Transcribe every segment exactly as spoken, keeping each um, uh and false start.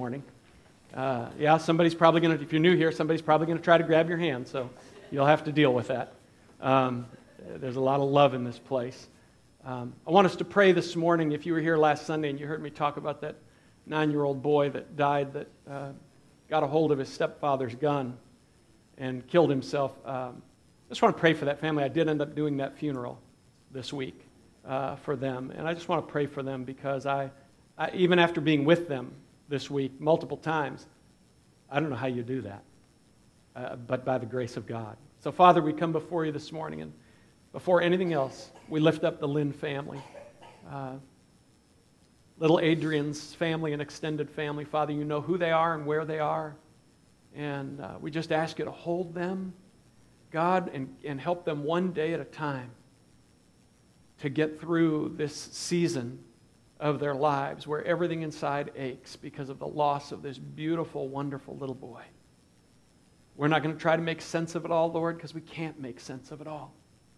morning. Uh, yeah, somebody's probably going to, if you're new here, somebody's probably going to try to grab your hand, so you'll have to deal with that. Um, there's a lot of love in this place. Um, I want us to pray this morning. If you were here last Sunday and you heard me talk about that nine-year-old boy that died, that uh, got a hold of his stepfather's gun and killed himself, um, I just want to pray for that family. I did end up doing that funeral this week uh, for them, and I just want to pray for them because I, I, even after being with them this week multiple times, I don't know how you do that, uh, but by the grace of God. So, Father, we come before you this morning, and before anything else, we lift up the Lynn family, uh, little Adrian's family and extended family. Father, you know who they are and where they are, and uh, we just ask you to hold them, God, and, and help them one day at a time to get through this season of their lives where everything inside aches because of the loss of this beautiful, wonderful little boy. We're not going to try to make sense of it all, Lord, because we can't make sense of it all.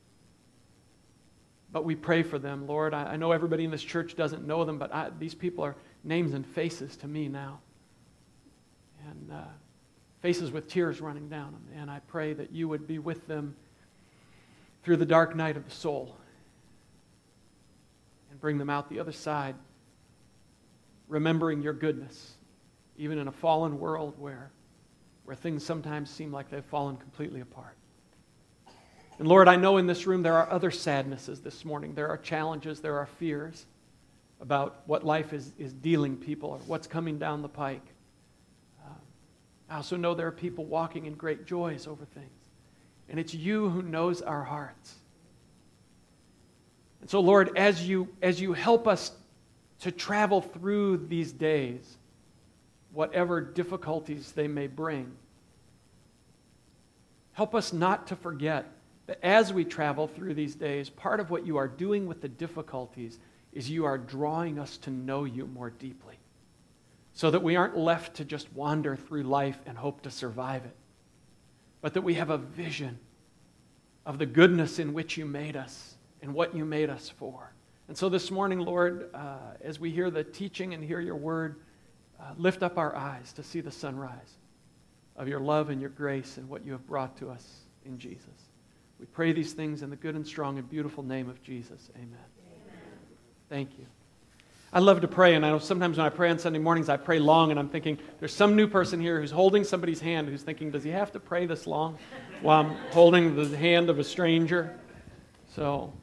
But we pray for them, Lord. I, I know everybody in this church doesn't know them, but I, these people are names and faces to me now. And uh, faces with tears running down them. And I pray that you would be with them through the dark night of the soul and bring them out the other side, remembering your goodness, even in a fallen world where, where things sometimes seem like they've fallen completely apart. And Lord, I know in this room there are other sadnesses this morning. There are challenges, there are fears about what life is, is dealing people or what's coming down the pike. Uh, I also know there are people walking in great joys over things. And it's you who knows our hearts. And so, Lord, as you, as you help us to travel through these days, whatever difficulties they may bring, help us not to forget that as we travel through these days, part of what you are doing with the difficulties is you are drawing us to know you more deeply so that we aren't left to just wander through life and hope to survive it, but that we have a vision of the goodness in which you made us and what you made us for. And so this morning, Lord, uh, as we hear the teaching and hear your word, uh, lift up our eyes to see the sunrise of your love and your grace and what you have brought to us in Jesus. We pray these things in the good and strong and beautiful name of Jesus. Amen. Amen. Thank you. I love to pray, and I know sometimes when I pray on Sunday mornings, I pray long, and I'm thinking, there's some new person here who's holding somebody's hand who's thinking, does he have to pray this long while I'm holding the hand of a stranger? So,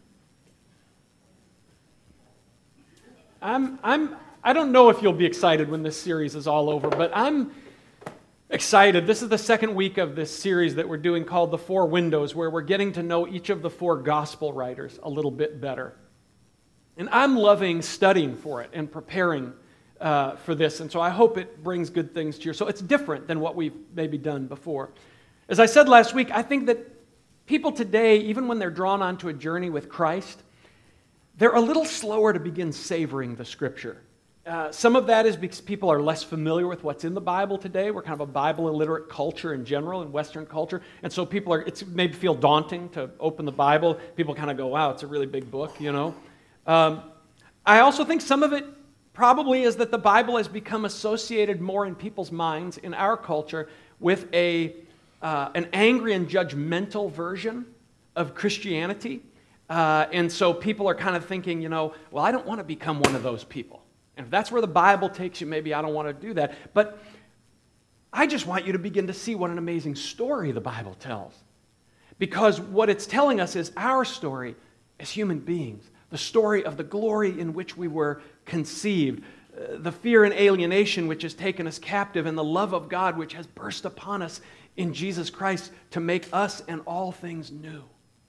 I'm, I'm, I don't know if you'll be excited when this series is all over, but I'm excited. This is the second week of this series that we're doing called The Four Windows, where we're getting to know each of the four gospel writers a little bit better. And I'm loving studying for it and preparing uh, for this, and so I hope it brings good things to you. So it's different than what we've maybe done before. As I said last week, I think that people today, even when they're drawn onto a journey with Christ, they're a little slower to begin savoring the Scripture. Uh, some of that is because people are less familiar with what's in the Bible today. We're kind of a Bible illiterate culture in general, in Western culture, and so people are, it's maybe feel daunting to open the Bible. People kind of go, wow, it's a really big book, you know. Um, I also think some of it probably is that the Bible has become associated more in people's minds, in our culture, with a uh, an angry and judgmental version of Christianity. Uh, and so people are kind of thinking, you know, well, I don't want to become one of those people. And if that's where the Bible takes you, maybe I don't want to do that. But I just want you to begin to see what an amazing story the Bible tells. Because what it's telling us is our story as human beings, the story of the glory in which we were conceived, uh, the fear and alienation which has taken us captive, and the love of God which has burst upon us in Jesus Christ to make us and all things new.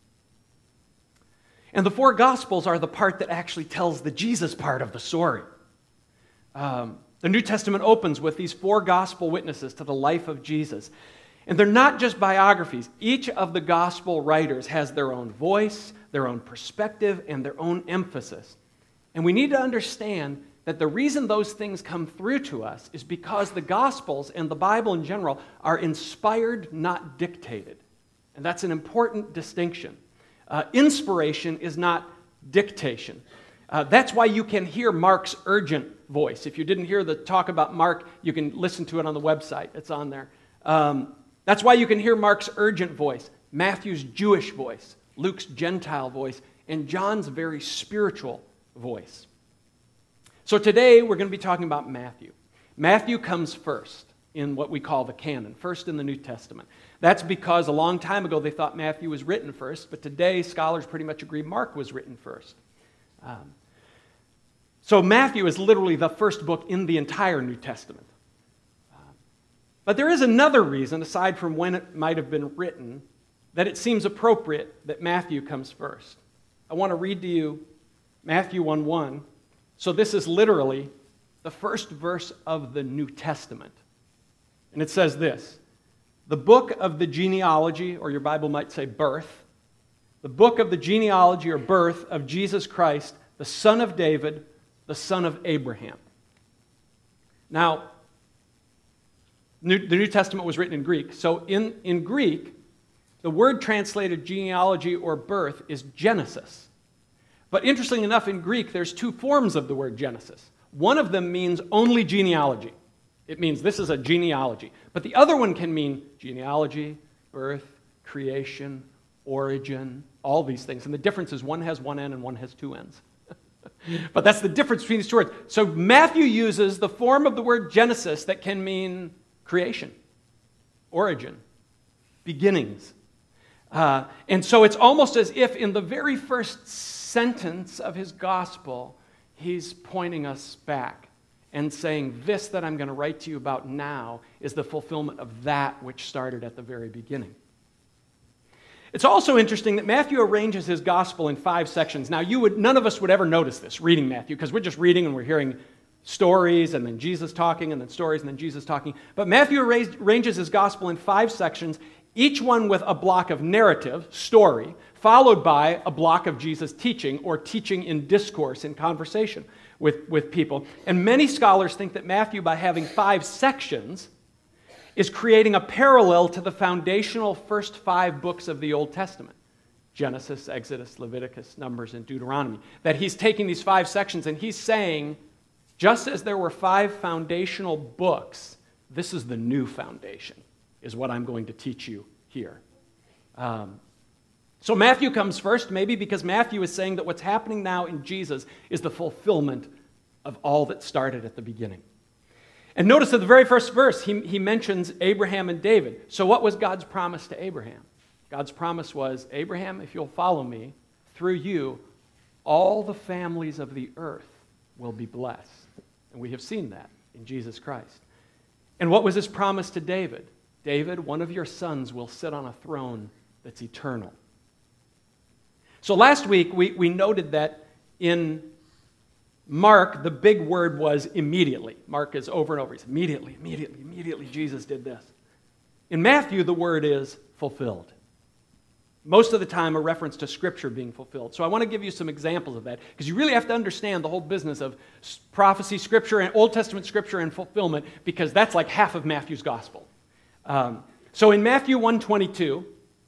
And the four Gospels are the part that actually tells the Jesus part of the story. Um, the New Testament opens with these four Gospel witnesses to the life of Jesus. And they're not just biographies. Each of the Gospel writers has their own voice, their own perspective, and their own emphasis. And we need to understand that the reason those things come through to us is because the Gospels and the Bible in general are inspired, not dictated. And that's an important distinction. Uh, inspiration is not dictation. Uh, that's why you can hear Mark's urgent voice. If you didn't hear the talk about Mark, you can listen to it on the website. It's on there. Um, that's why you can hear Mark's urgent voice, Matthew's Jewish voice, Luke's Gentile voice, and John's very spiritual voice. So today we're going to be talking about Matthew. Matthew comes first in what we call the canon, first in the New Testament. That's because a long time ago they thought Matthew was written first, but today scholars pretty much agree Mark was written first. Um, so Matthew is literally the first book in the entire New Testament. Uh, but there is another reason, aside from when it might have been written, that it seems appropriate that Matthew comes first. I want to read to you Matthew one one. So this is literally the first verse of the New Testament. And it says this: the book of the genealogy, or your Bible might say birth, the book of the genealogy or birth of Jesus Christ, the son of David, the son of Abraham. Now, New, the New Testament was written in Greek. So in, in Greek, the word translated genealogy or birth is Genesis. But interestingly enough, in Greek, there's two forms of the word Genesis. One of them means only genealogy. It means this is a genealogy. But the other one can mean genealogy, birth, creation, origin, all these things. And the difference is one has one N and one has two N's. But that's the difference between these two words. So Matthew uses the form of the word Genesis that can mean creation, origin, beginnings. Uh, and so it's almost as if in the very first sentence of his gospel, he's pointing us back and saying, this that I'm going to write to you about now is the fulfillment of that which started at the very beginning. It's also interesting that Matthew arranges his gospel in five sections. Now, you would, none of us would ever notice this reading Matthew, because we're just reading and we're hearing stories and then Jesus talking and then stories and then Jesus talking. But Matthew arranges his gospel in five sections, each one with a block of narrative, story, followed by a block of Jesus teaching or teaching in discourse, in conversation with, with people. And many scholars think that Matthew, by having five sections, is creating a parallel to the foundational first five books of the Old Testament: Genesis, Exodus, Leviticus, Numbers, and Deuteronomy. That he's taking these five sections and he's saying, just as there were five foundational books, this is the new foundation, is what I'm going to teach you here. Um, so Matthew comes first, maybe because Matthew is saying that what's happening now in Jesus is the fulfillment of all that started at the beginning. And notice at the very first verse, he, he mentions Abraham and David. So what was God's promise to Abraham? God's promise was, Abraham, if you'll follow me, through you, all the families of the earth will be blessed. And we have seen that in Jesus Christ. And what was his promise to David? David, one of your sons will sit on a throne that's eternal. So last week, we, we noted that in Mark, the big word was immediately. Mark is over and over. He says, immediately, immediately, immediately Jesus did this. In Matthew, the word is fulfilled. Most of the time, a reference to Scripture being fulfilled. So I want to give you some examples of that, because you really have to understand the whole business of prophecy, Scripture, and Old Testament Scripture and fulfillment, because that's like half of Matthew's gospel. Um, so in Matthew one twenty-two,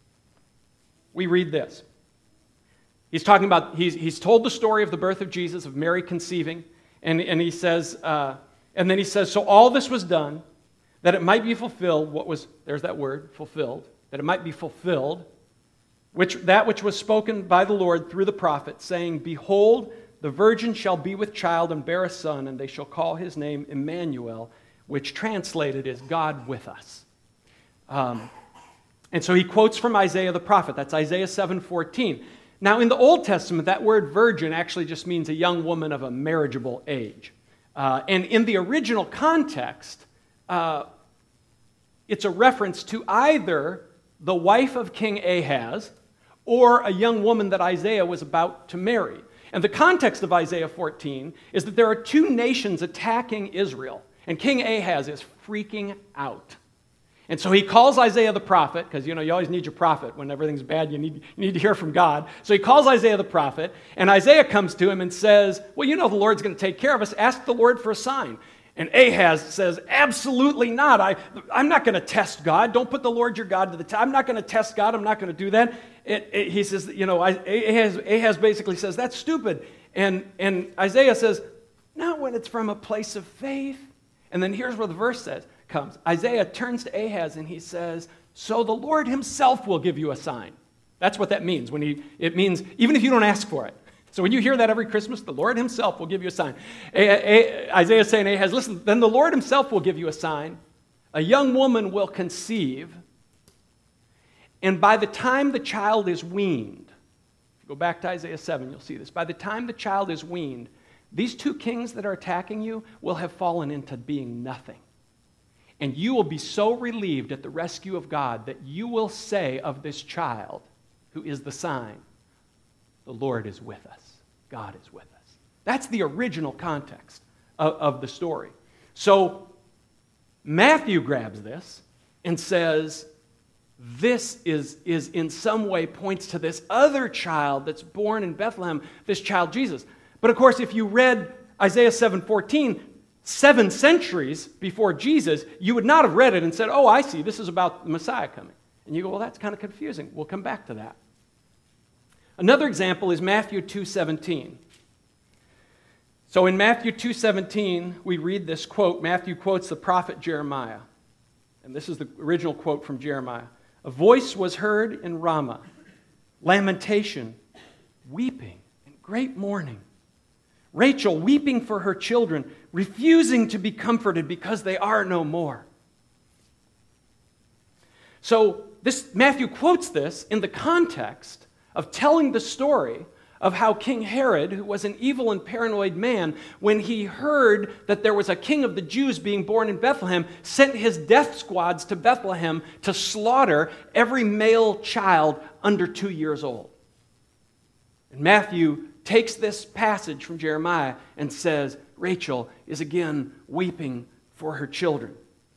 we read this. He's talking about, he's, he's told the story of the birth of Jesus, of Mary conceiving, and, and he says, uh, and then he says, so all this was done that it might be fulfilled, what was, there's that word, fulfilled, that it might be fulfilled, which that which was spoken by the Lord through the prophet, saying, behold, the virgin shall be with child and bear a son, and they shall call his name Emmanuel, which translated is God with us. Um, and so he quotes from Isaiah the prophet. That's Isaiah seven fourteen. Now, in the Old Testament, that word virgin actually just means a young woman of a marriageable age. Uh, and in the original context, uh, it's a reference to either the wife of King Ahaz or a young woman that Isaiah was about to marry. And the context of Isaiah fourteen is that there are two nations attacking Israel, and King Ahaz is freaking out. And so he calls Isaiah the prophet, because, you know, you always need your prophet. When everything's bad, you need, you need to hear from God. So he calls Isaiah the prophet, and Isaiah comes to him and says, well, you know the Lord's going to take care of us. Ask the Lord for a sign. And Ahaz says, absolutely not. I, I'm not going to test God. Don't put the Lord your God to the test. I'm not going to test God. I'm not going to do that. It, it, he says, you know, Ahaz, Ahaz basically says, that's stupid. And, and Isaiah says, not when it's from a place of faith. And then here's where the verse says, comes. Isaiah turns to Ahaz and he says, so the Lord himself will give you a sign. That's what that means. When he, it means even if you don't ask for it. So when you hear that every Christmas, the Lord himself will give you a sign. A- a- Isaiah is saying, Ahaz, listen, then the Lord himself will give you a sign. A young woman will conceive, and by the time the child is weaned, if you go back to Isaiah seven, you'll see this. By the time the child is weaned, these two kings that are attacking you will have fallen into being nothing. And you will be so relieved at the rescue of God that you will say of this child, who is the sign, the Lord is with us. God is with us. That's the original context of, of the story. So Matthew grabs this and says, this is, is in some way points to this other child that's born in Bethlehem, this child Jesus. But of course, if you read Isaiah seven fourteen, seven centuries before Jesus, you would not have read it and said, oh, I see, this is about the Messiah coming. And you go, well, that's kind of confusing. We'll come back to that. Another example is Matthew two seventeen. So in Matthew two seventeen, we read this quote. Matthew quotes the prophet Jeremiah. And this is the original quote from Jeremiah. A voice was heard in Ramah, lamentation, weeping, and great mourning. Rachel weeping for her children, refusing to be comforted because they are no more. So this Matthew quotes this in the context of telling the story of how King Herod, who was an evil and paranoid man, when he heard that there was a king of the Jews being born in Bethlehem, sent his death squads to Bethlehem to slaughter every male child under two years old. And Matthew takes this passage from Jeremiah and says, Rachel is again weeping for her children.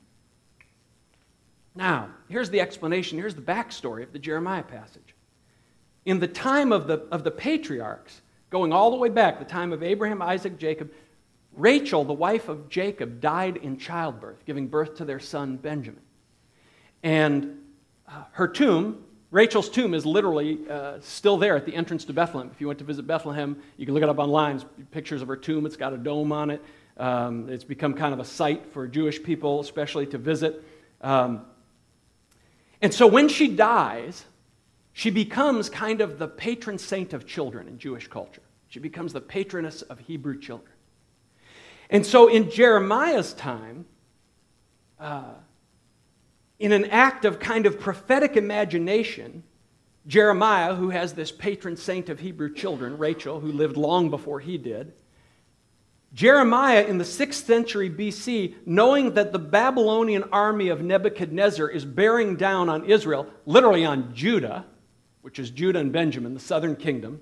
Now, here's the explanation. Here's the backstory of the Jeremiah passage. In the time of the, of the patriarchs, going all the way back, the time of Abraham, Isaac, Jacob, Rachel, the wife of Jacob, died in childbirth, giving birth to their son Benjamin. And uh, her tomb, Rachel's tomb, is literally uh, still there at the entrance to Bethlehem. If you went to visit Bethlehem, you can look it up online. It's pictures of her tomb. It's got a dome on it. Um, it's become kind of a site for Jewish people, especially to visit. Um, and so when she dies, she becomes kind of the patron saint of children in Jewish culture. She becomes the patroness of Hebrew children. And so in Jeremiah's time, uh, in an act of kind of prophetic imagination, Jeremiah, who has this patron saint of Hebrew children, Rachel, who lived long before he did, Jeremiah in the sixth century B C, knowing that the Babylonian army of Nebuchadnezzar is bearing down on Israel, literally on Judah, which is Judah and Benjamin, the southern kingdom,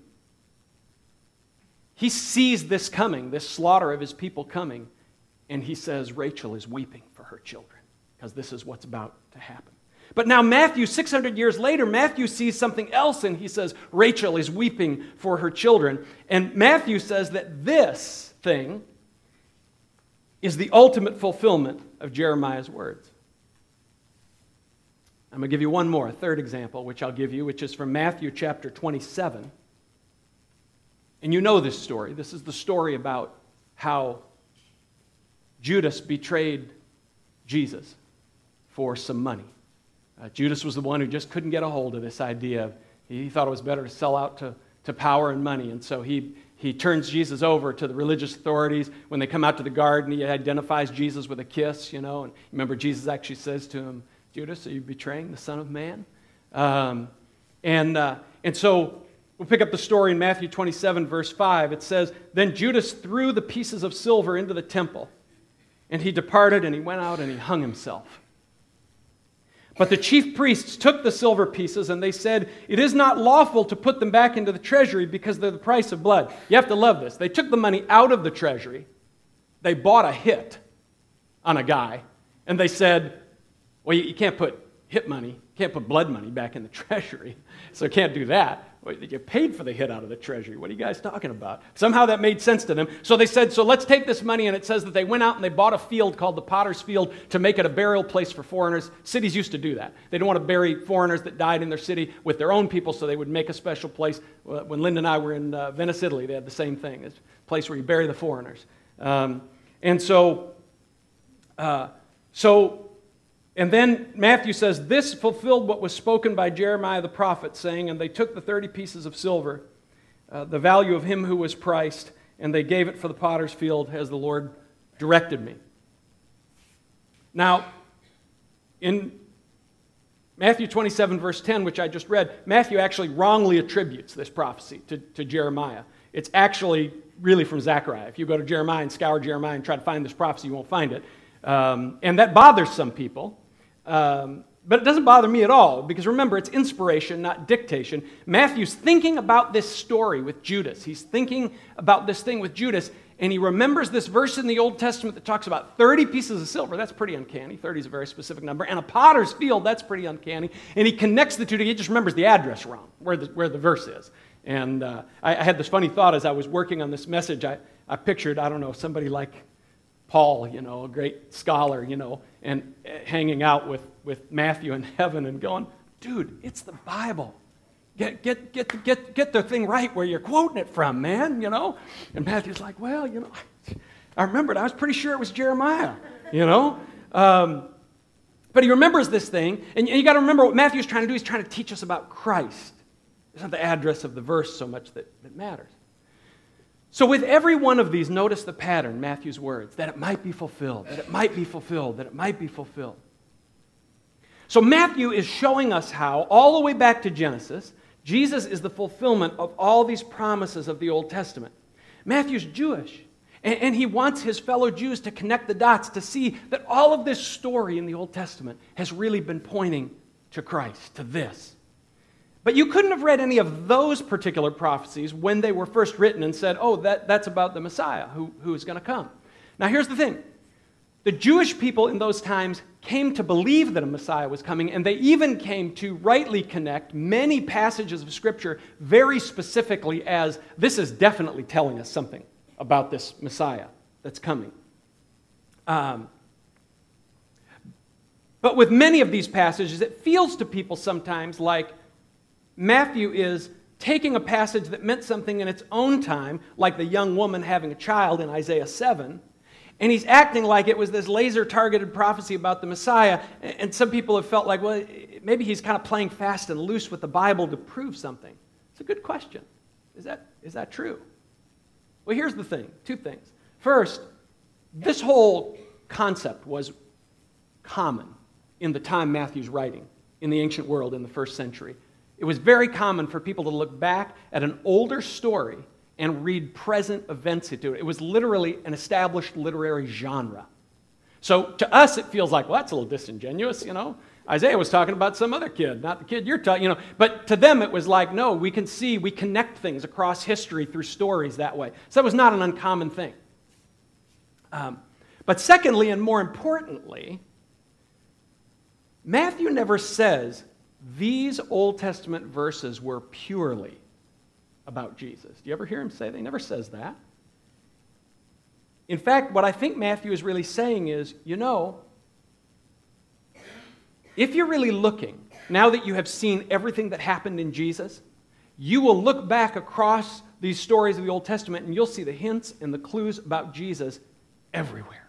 he sees this coming, this slaughter of his people coming, and he says Rachel is weeping for her children because this is what's about to happen. But now Matthew, six hundred years later, Matthew sees something else, and he says Rachel is weeping for her children. And Matthew says that this thing is the ultimate fulfillment of Jeremiah's words. I'm going to give you one more, a third example, which I'll give you, which is from Matthew chapter twenty-seven. And you know this story. This is the story about how Judas betrayed Jesus for some money. Uh, Judas was the one who just couldn't get a hold of this idea of, he thought it was better to sell out to, to power and money. And so he, he turns Jesus over to the religious authorities. When they come out to the garden, he identifies Jesus with a kiss, you know. And remember, Jesus actually says to him, Judas, are you betraying the Son of Man? Um, and, uh, and so we'll pick up the story in Matthew twenty-seven, verse five. It says, then Judas threw the pieces of silver into the temple, and he departed, and he went out, and he hung himself. But the chief priests took the silver pieces, and they said, it is not lawful to put them back into the treasury because they're the price of blood. You have to love this. They took the money out of the treasury. They bought a hit on a guy, and they said, well, you can't put hit money. Can't put blood money back in the treasury. So can't do that. You paid for the hit out of the treasury. What are you guys talking about? Somehow that made sense to them. So they said, so let's take this money, and it says that they went out and they bought a field called the Potter's Field to make it a burial place for foreigners. Cities used to do that. They didn't want to bury foreigners that died in their city with their own people, so they would make a special place. When Linda and I were in uh, Venice, Italy, they had the same thing. It's a place where you bury the foreigners. Um, and so, uh, so... And then Matthew says, this fulfilled what was spoken by Jeremiah the prophet, saying, and they took the thirty pieces of silver, uh, the value of him who was priced, and they gave it for the potter's field as the Lord directed me. Now, in Matthew twenty-seven, verse ten, which I just read, Matthew actually wrongly attributes this prophecy to, to Jeremiah. It's actually really from Zechariah. If you go to Jeremiah and scour Jeremiah and try to find this prophecy, you won't find it. Um, and that bothers some people. Um, but it doesn't bother me at all, because remember, it's inspiration, not dictation. Matthew's thinking about this story with Judas. He's thinking about this thing with Judas, and he remembers this verse in the Old Testament that talks about thirty pieces of silver. That's pretty uncanny. thirty is a very specific number. And a potter's field, that's pretty uncanny. And he connects the two together. He just remembers the address wrong, where the, where the verse is. And uh, I, I had this funny thought as I was working on this message. I, I pictured, I don't know, somebody like Paul, you know, a great scholar, you know, and hanging out with, with Matthew in heaven and going, dude, it's the Bible. Get get get get get the thing right where you're quoting it from, man, you know? And Matthew's like, well, you know, I remembered. I was pretty sure it was Jeremiah, you know? Um, but he remembers this thing, and you got to remember what Matthew's trying to do. He's trying to teach us about Christ. It's not the address of the verse so much that, that matters. So with every one of these, notice the pattern, Matthew's words, that it might be fulfilled, that it might be fulfilled, that it might be fulfilled. So Matthew is showing us how, all the way back to Genesis, Jesus is the fulfillment of all these promises of the Old Testament. Matthew's Jewish, and, and he wants his fellow Jews to connect the dots to see that all of this story in the Old Testament has really been pointing to Christ, to this. But you couldn't have read any of those particular prophecies when they were first written and said, oh, that, that's about the Messiah who, who is going to come. Now, here's the thing. The Jewish people in those times came to believe that a Messiah was coming, and they even came to rightly connect many passages of Scripture very specifically as, this is definitely telling us something about this Messiah that's coming. Um, but with many of these passages, it feels to people sometimes like Matthew is taking a passage that meant something in its own time, like the young woman having a child in Isaiah seven, and he's acting like it was this laser-targeted prophecy about the Messiah, and some people have felt like, well, maybe he's kind of playing fast and loose with the Bible to prove something. It's a good question. Is that, is that true? Well, here's the thing, two things. First, this whole concept was common in the time Matthew's writing, in the ancient world in the first century. It was very common for people to look back at an older story and read present events into it. It was literally an established literary genre. So to us, it feels like, well, that's a little disingenuous, you know. Isaiah was talking about some other kid, not the kid you're talking, you know. But to them, it was like, no, we can see, we connect things across history through stories that way. So that was not an uncommon thing. Um, but secondly, and more importantly, Matthew never says these Old Testament verses were purely about Jesus. Do you ever hear him say that? He never says that. In fact, what I think Matthew is really saying is, you know, if you're really looking, now that you have seen everything that happened in Jesus, you will look back across these stories of the Old Testament and you'll see the hints and the clues about Jesus everywhere.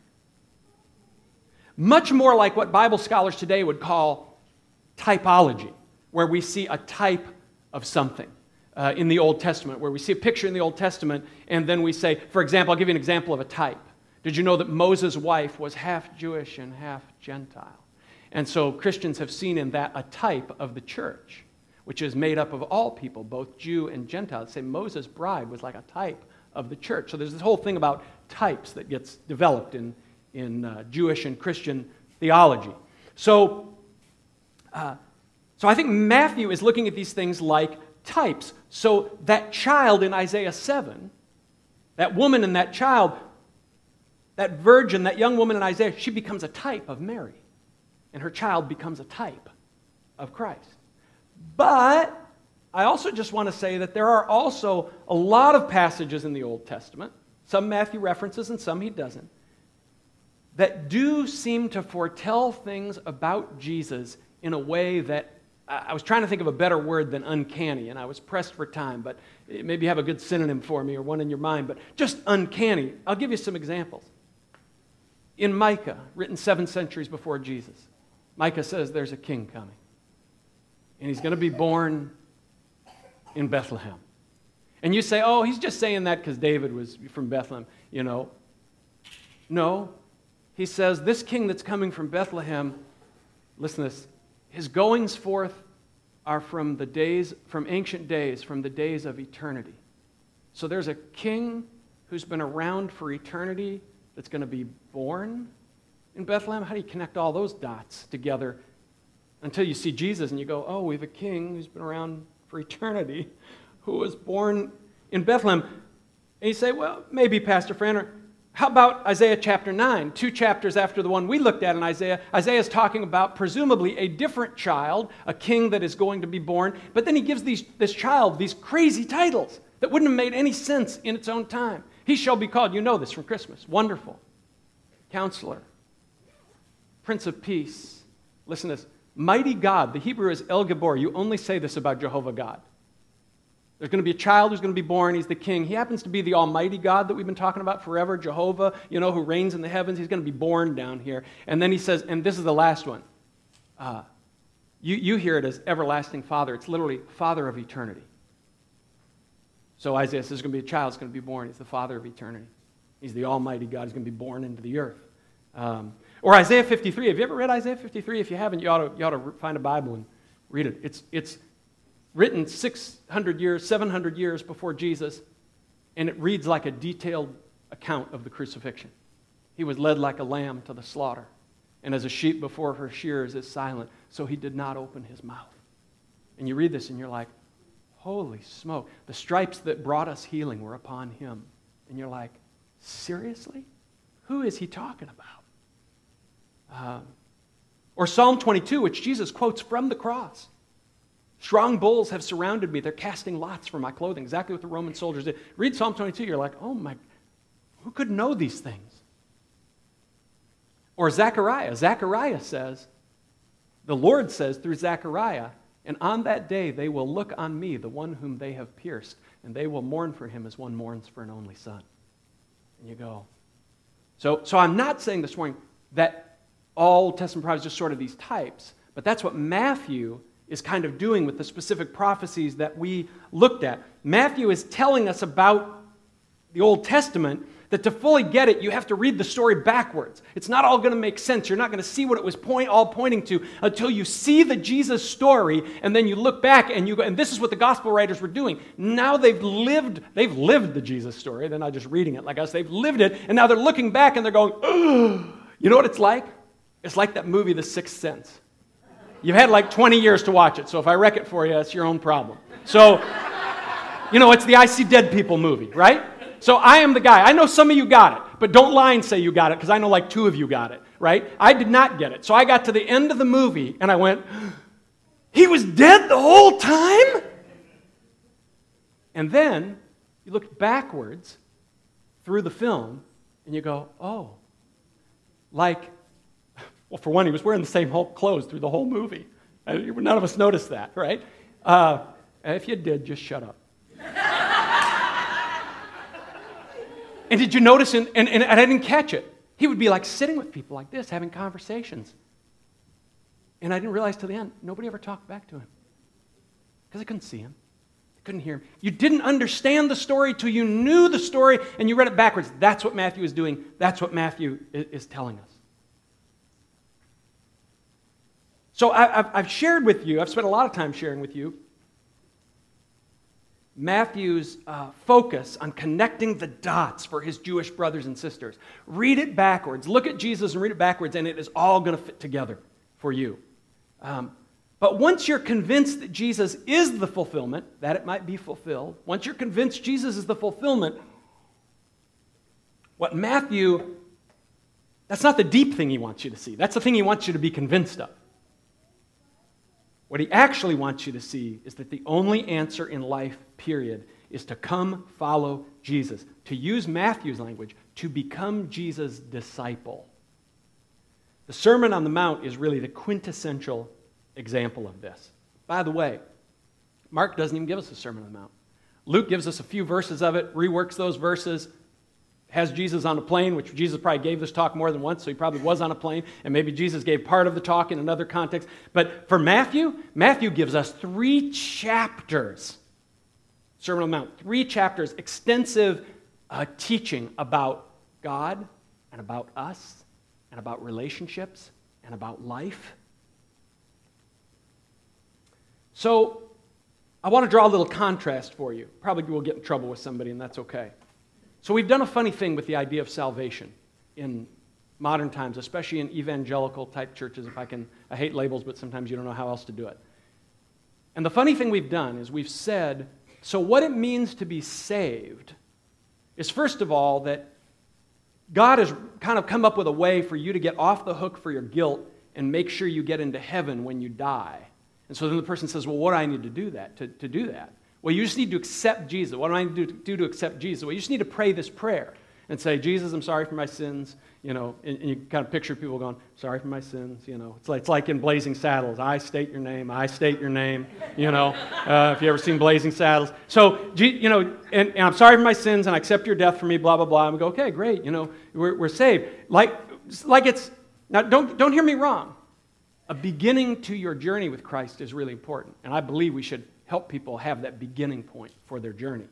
Much more like what Bible scholars today would call typology, where we see a type of something uh, in the Old Testament, where we see a picture in the Old Testament, and then we say, for example, I'll give you an example of a type. Did you know that Moses' wife was half Jewish and half Gentile? And so Christians have seen in that a type of the church, which is made up of all people, both Jew and Gentile. They say Moses' bride was like a type of the church. So there's this whole thing about types that gets developed in, in uh, Jewish and Christian theology. So, uh, so I think Matthew is looking at these things like types. So that child in Isaiah seven, that woman and that child, that virgin, that young woman in Isaiah, she becomes a type of Mary. And her child becomes a type of Christ. But I also just want to say that there are also a lot of passages in the Old Testament, some Matthew references and some he doesn't, that do seem to foretell things about Jesus in a way that, I was trying to think of a better word than uncanny, and I was pressed for time, but maybe you have a good synonym for me or one in your mind, but just uncanny. I'll give you some examples. In Micah, written seven centuries before Jesus, Micah says there's a king coming, and he's going to be born in Bethlehem. And you say, oh, he's just saying that because David was from Bethlehem, you know. No, he says this king that's coming from Bethlehem, listen to this, his goings forth are from the days, from ancient days, from the days of eternity. So there's a king who's been around for eternity that's going to be born in Bethlehem. How do you connect all those dots together until you see Jesus and you go, oh, we have a king who's been around for eternity who was born in Bethlehem. And you say, well, maybe, Pastor Fran, how about Isaiah chapter nine, two chapters after the one we looked at in Isaiah? Isaiah is talking about presumably a different child, a king that is going to be born, but then he gives these, this child these crazy titles that wouldn't have made any sense in its own time. He shall be called, you know this from Christmas, Wonderful, Counselor, Prince of Peace. Listen to this, Mighty God. The Hebrew is El Gabor. You only say this about Jehovah God. There's going to be a child who's going to be born. He's the king. He happens to be the Almighty God that we've been talking about forever, Jehovah, you know, who reigns in the heavens. He's going to be born down here. And then he says, and this is the last one. Uh, you, you hear it as everlasting Father. It's literally Father of eternity. So Isaiah says there's going to be a child who's going to be born. He's the Father of eternity. He's the Almighty God. He's going to be born into the earth. Um, or Isaiah fifty-three. Have you ever read Isaiah fifty-three? If you haven't, you ought to, you ought to find a Bible and read it. It's, it's written six hundred years, seven hundred years before Jesus, and it reads like a detailed account of the crucifixion. He was led like a lamb to the slaughter, and as a sheep before her shearers is silent, so he did not open his mouth. And you read this and you're like, holy smoke, the stripes that brought us healing were upon him. And you're like, seriously? Who is he talking about? Um, or Psalm twenty-two, which Jesus quotes from the cross. Strong bulls have surrounded me. They're casting lots for my clothing. Exactly what the Roman soldiers did. Read Psalm twenty-two, you're like, oh my, who could know these things? Or Zechariah. Zechariah says, the Lord says through Zechariah, and on that day they will look on me, the one whom they have pierced, and they will mourn for him as one mourns for an only son. And you go. So, so I'm not saying this morning that all Old Testament prophets are just sort of these types, but that's what Matthew is kind of doing with the specific prophecies that we looked at. Matthew is telling us about the Old Testament, that to fully get it, you have to read the story backwards. It's not all going to make sense. You're not going to see what it was point, all pointing to until you see the Jesus story, and then you look back and you go, and this is what the gospel writers were doing. Now they've lived, they've lived the Jesus story. They're not just reading it like us. They've lived it, and now they're looking back and they're going, oh. You know what it's like? It's like that movie, The Sixth Sense. You've had like twenty years to watch it, so if I wreck it for you, it's your own problem. So, you know, it's the I See Dead People movie, right? So I am the guy. I know some of you got it, but don't lie and say you got it, because I know like two of you got it, right? I did not get it. So I got to the end of the movie, and I went, he was dead the whole time? And then you look backwards through the film, and you go, oh, like, well, for one, he was wearing the same whole clothes through the whole movie. None of us noticed that, right? Uh, if you did, just shut up. And did you notice, and, and, and I didn't catch it, he would be like sitting with people like this, having conversations. And I didn't realize till the end, nobody ever talked back to him. Because I couldn't see him. I couldn't hear him. You didn't understand the story till you knew the story and you read it backwards. That's what Matthew is doing. That's what Matthew is, is telling us. So I, I've, I've shared with you, I've spent a lot of time sharing with you, Matthew's uh, focus on connecting the dots for his Jewish brothers and sisters. Read it backwards. Look at Jesus and read it backwards, and it is all going to fit together for you. Um, but once you're convinced that Jesus is the fulfillment, that it might be fulfilled, once you're convinced Jesus is the fulfillment, what Matthew, that's not the deep thing he wants you to see. That's the thing he wants you to be convinced of. What he actually wants you to see is that the only answer in life, period, is to come follow Jesus. To use Matthew's language, to become Jesus' disciple. The Sermon on the Mount is really the quintessential example of this. By the way, Mark doesn't even give us a Sermon on the Mount. Luke gives us a few verses of it, reworks those verses, has Jesus on a plane, which Jesus probably gave this talk more than once, so he probably was on a plane, and maybe Jesus gave part of the talk in another context. But for Matthew, Matthew gives us three chapters, Sermon on the Mount, three chapters, extensive uh, teaching about God and about us and about relationships and about life. So I want to draw a little contrast for you. Probably we'll get in trouble with somebody, and that's okay. So we've done a funny thing with the idea of salvation in modern times, especially in evangelical-type churches. If I can, I hate labels, but sometimes you don't know how else to do it. And the funny thing we've done is we've said, so what it means to be saved is, first of all, that God has kind of come up with a way for you to get off the hook for your guilt and make sure you get into heaven when you die. And so then the person says, well, what do I need to do that, to, to do that? Well, you just need to accept Jesus. What do I need to do, do to accept Jesus? Well, you just need to pray this prayer and say, Jesus, I'm sorry for my sins. You know, and, and you kind of picture people going, sorry for my sins. You know, it's like, it's like in Blazing Saddles. I state your name. I state your name. You know, uh, if you ever seen Blazing Saddles. So, you know, and, and I'm sorry for my sins, and I accept your death for me, blah, blah, blah. And we go, okay, great. You know, we're, we're saved. Like, like it's, now don't, don't hear me wrong. A beginning to your journey with Christ is really important. And I believe we should help people have that beginning point for their journey.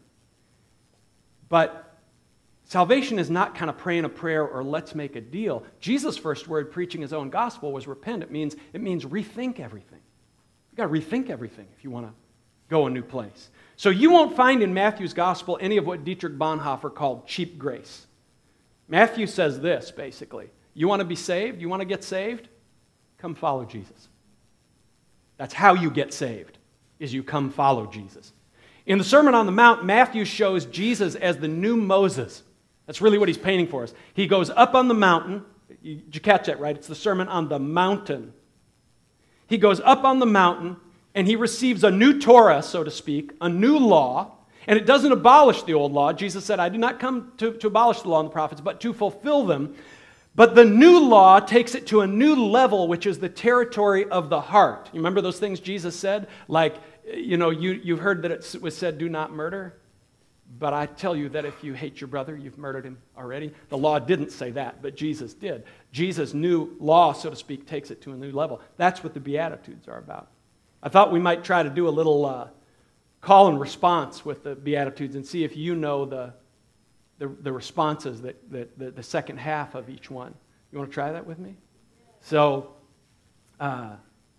But salvation is not kind of praying a prayer or let's make a deal. Jesus' first word preaching his own gospel was repent. It means, it means rethink everything. You've got to rethink everything if you want to go a new place. So you won't find in Matthew's gospel any of what Dietrich Bonhoeffer called cheap grace. Matthew says this, basically. You want to be saved? You want to get saved? Come follow Jesus. That's how you get saved, is you come follow Jesus. In the Sermon on the Mount, Matthew shows Jesus as the new Moses. That's really what he's painting for us. He goes up on the mountain. Did you catch that, right? It's the Sermon on the Mountain. He goes up on the mountain, and he receives a new Torah, so to speak, a new law, and it doesn't abolish the old law. Jesus said, I did not come to, to abolish the law and the prophets, but to fulfill them. But the new law takes it to a new level, which is the territory of the heart. You remember those things Jesus said? Like, you know, you, you've heard that it was said, do not murder. But I tell you that if you hate your brother, you've murdered him already. The law didn't say that, but Jesus did. Jesus' new law, so to speak, takes it to a new level. That's what the Beatitudes are about. I thought we might try to do a little uh, call and response with the Beatitudes and see if you know the The, the responses, that, that the, the second half of each one. You want to try that with me? So, uh,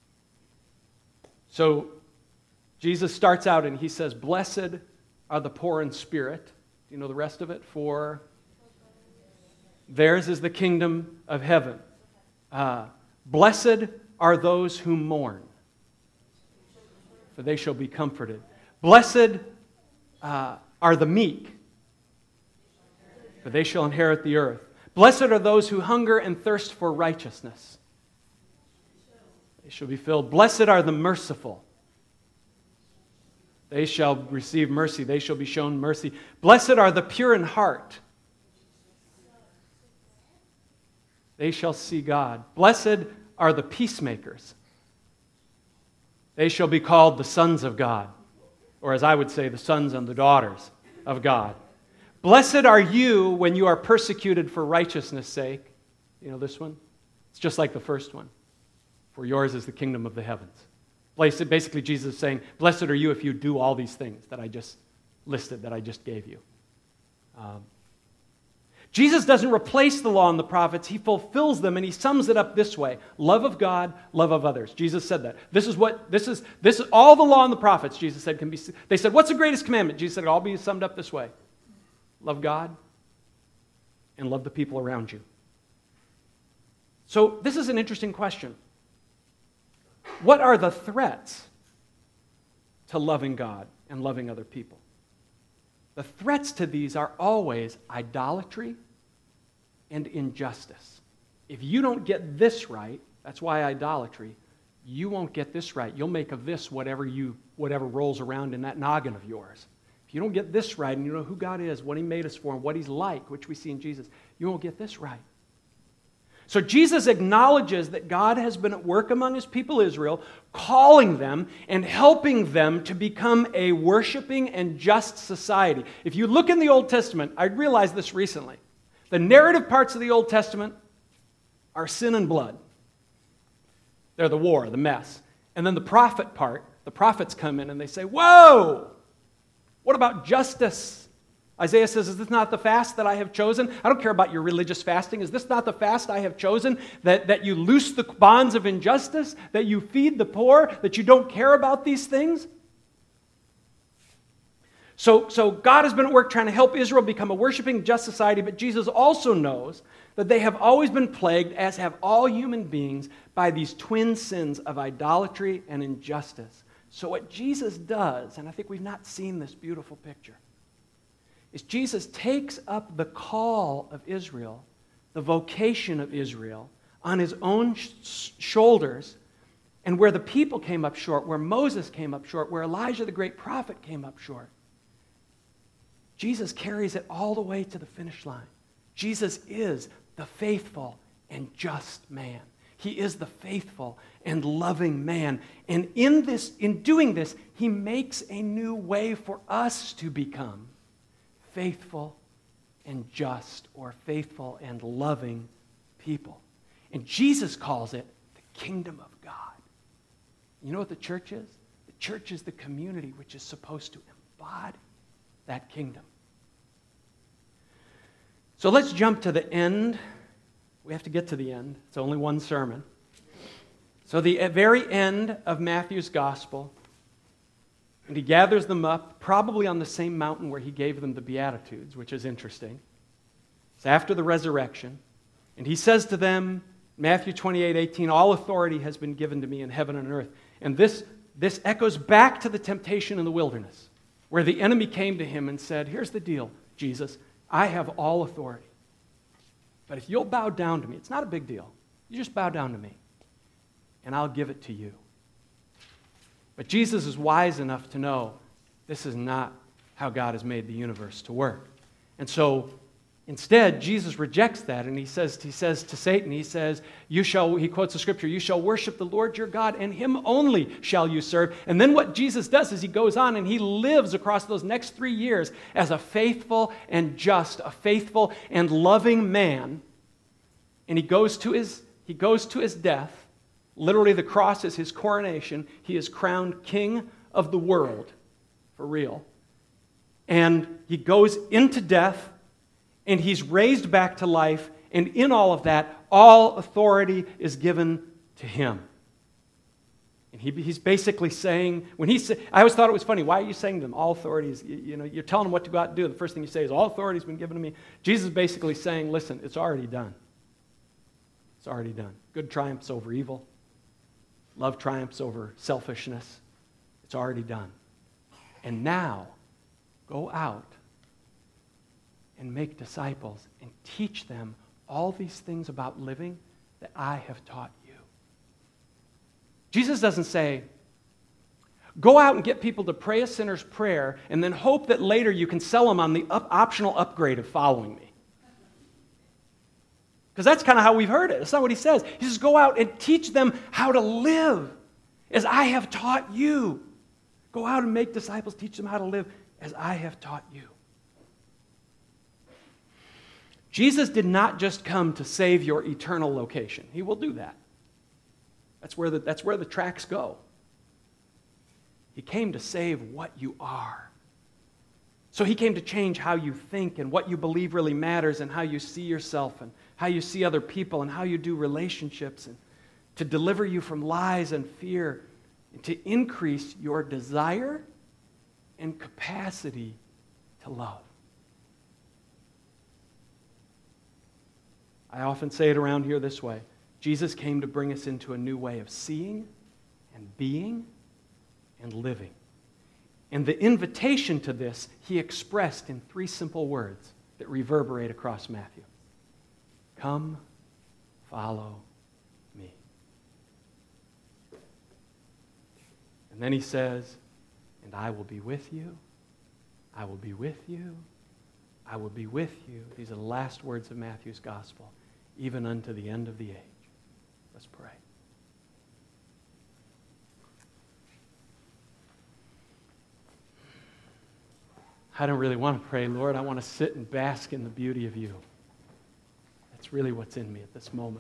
so Jesus starts out and he says, blessed are the poor in spirit. Do you know the rest of it? For theirs is the kingdom of heaven. Uh, blessed are those who mourn, for they shall be comforted. Blessed uh, are the meek, for they shall inherit the earth. Blessed are those who hunger and thirst for righteousness. They shall be filled. Blessed are the merciful. They shall receive mercy. They shall be shown mercy. Blessed are the pure in heart. They shall see God. Blessed are the peacemakers. They shall be called the sons of God. Or as I would say, the sons and the daughters of God. Blessed are you when you are persecuted for righteousness' sake. You know this one? It's just like the first one. For yours is the kingdom of the heavens. Basically, Jesus is saying, blessed are you if you do all these things that I just listed, that I just gave you. Um, Jesus doesn't replace the law and the prophets. He fulfills them, and he sums it up this way. Love of God, love of others. Jesus said that. This is what, this is, this is all the law and the prophets, Jesus said, can be, they said, what's the greatest commandment? Jesus said, it'll all be summed up this way. Love God and love the people around you. So this is an interesting question. What are the threats to loving God and loving other people? The threats to these are always idolatry and injustice. If you don't get this right, that's why idolatry, you won't get this right. You'll make of this whatever you whatever rolls around in that noggin of yours. If you don't get this right, and you know who God is, what he made us for, and what he's like, which we see in Jesus, you won't get this right. So Jesus acknowledges that God has been at work among his people Israel, calling them and helping them to become a worshiping and just society. If you look in the Old Testament, I realized this recently. The narrative parts of the Old Testament are sin and blood. They're the war, the mess. And then the prophet part, the prophets come in and they say, whoa, what about justice? Isaiah says, is this not the fast that I have chosen? I don't care about your religious fasting. Is this not the fast I have chosen? That, that you loose the bonds of injustice? That you feed the poor? That you don't care about these things? So, so God has been at work trying to help Israel become a worshiping, just society, but Jesus also knows that they have always been plagued, as have all human beings, by these twin sins of idolatry and injustice. So what Jesus does, and I think we've not seen this beautiful picture, is Jesus takes up the call of Israel, the vocation of Israel, on his own sh- shoulders, and where the people came up short, where Moses came up short, where Elijah the great prophet came up short, Jesus carries it all the way to the finish line. Jesus is the faithful and just man. He is the faithful and loving man. And in this, in doing this, he makes a new way for us to become faithful and just, or faithful and loving people. And Jesus calls it the kingdom of God. You know what the church is? The church is the community which is supposed to embody that kingdom. So let's jump to the end. We have to get to the end. It's only one sermon. So the very end of Matthew's gospel, and he gathers them up, probably on the same mountain where he gave them the Beatitudes, which is interesting. It's after the resurrection. And he says to them, Matthew twenty-eight eighteen, all authority has been given to me in heaven and earth. And this, this echoes back to the temptation in the wilderness, where the enemy came to him and said, here's the deal, Jesus, I have all authority. But if you'll bow down to me, it's not a big deal. You just bow down to me, and I'll give it to you. But Jesus is wise enough to know this is not how God has made the universe to work. And so instead, Jesus rejects that, and he says, he says to Satan, he says, you shall, he quotes the scripture, you shall worship the Lord your God, and him only shall you serve. And then what Jesus does is he goes on and he lives across those next three years as a faithful and just, a faithful and loving man. And he goes to his, he goes to his death. Literally, the cross is his coronation. He is crowned king of the world, for real. And he goes into death, and he's raised back to life, and in all of that, all authority is given to him. And he, he's basically saying, when he say, I always thought it was funny, why are you saying to them, all authority is, you, you know, you're telling them what to go out and do. The first thing you say is, all authority has been given to me. Jesus is basically saying, listen, it's already done. It's already done. Good triumphs over evil. Love triumphs over selfishness. It's already done. And now, go out and make disciples and teach them all these things about living that I have taught you. Jesus doesn't say, go out and get people to pray a sinner's prayer and then hope that later you can sell them on the up, optional upgrade of following me. Because that's kind of how we've heard it. That's not what he says. He says, go out and teach them how to live as I have taught you. Go out and make disciples, teach them how to live as I have taught you. Jesus did not just come to save your eternal location. He will do that. That's where the, that's where the tracks go. He came to save what you are. So he came to change how you think and what you believe really matters and how you see yourself and how you see other people and how you do relationships, and to deliver you from lies and fear, and to increase your desire and capacity to love. I often say it around here this way. Jesus came to bring us into a new way of seeing and being and living. And the invitation to this he expressed in three simple words that reverberate across Matthew. Come, follow me. And then he says, and I will be with you. I will be with you. I will be with you. These are the last words of Matthew's gospel, even unto the end of the age. Let's pray. I don't really want to pray, Lord. I want to sit and bask in the beauty of you. That's really what's in me at this moment.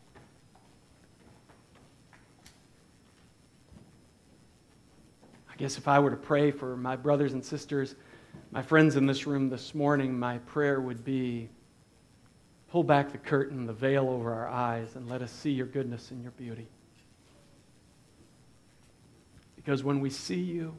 I guess if I were to pray for my brothers and sisters, my friends in this room this morning, my prayer would be, pull back the curtain, the veil over our eyes, and let us see your goodness and your beauty. Because when we see you,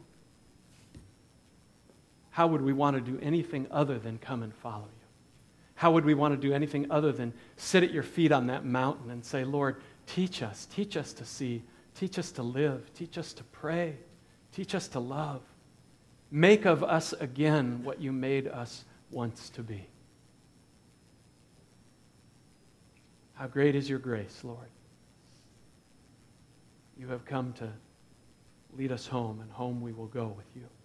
how would we want to do anything other than come and follow you? How would we want to do anything other than sit at your feet on that mountain and say, Lord, teach us, teach us to see, teach us to live, teach us to pray, teach us to love. Make of us again what you made us once to be. How great is your grace, Lord. You have come to lead us home, and home we will go with you.